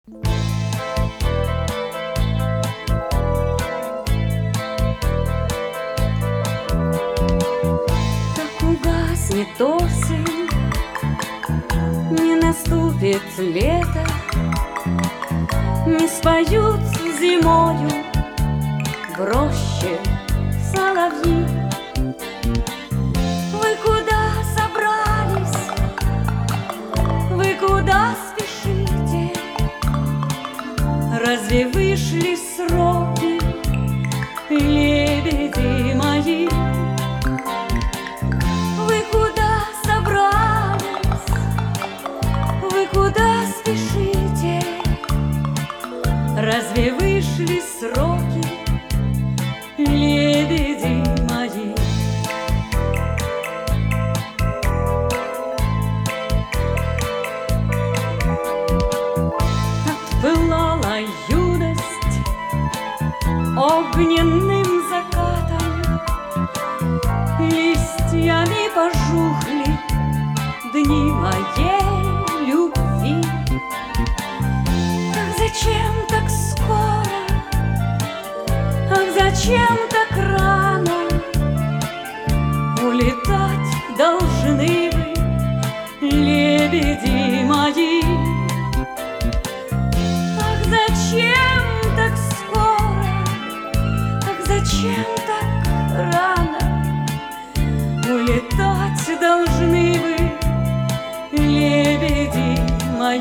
Как угаснет осень, не наступит лето, не споют зимою в роще соловьи. Вы куда собрались? Вы куда спешите? Разве вышли сроки, лебеди мои? Вы куда собрались? Вы куда спешите? Разве вышли сроки, лебеди мои? Отпылала юность огненным закатом, листьями пожухли дни моей любви. Ах, зачем так скоро? Ах, зачем так рано? Улетать должны вы, лебеди мои. Ах, зачем так скоро? Ах, зачем так рано? Улетать должны вы, лебеди мои.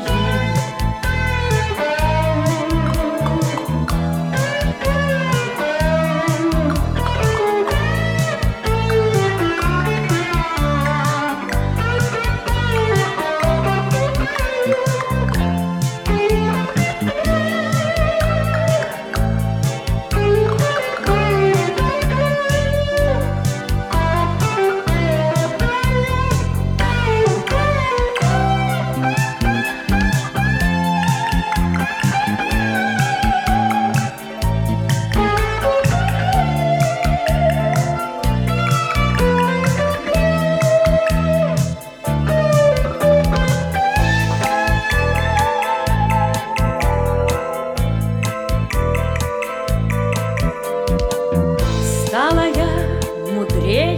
Стала я мудрее,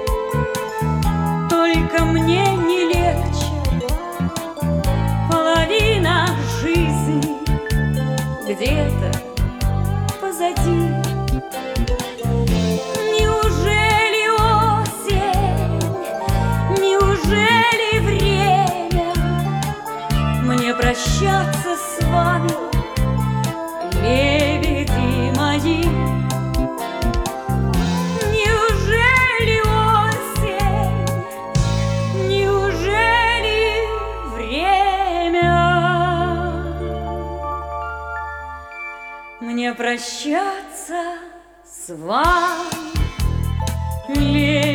только мне не легче. Половина жизни где-то позади. Неужели осень, неужели время мне прощаться с вами, лебеди мои? Мне прощаться с вами,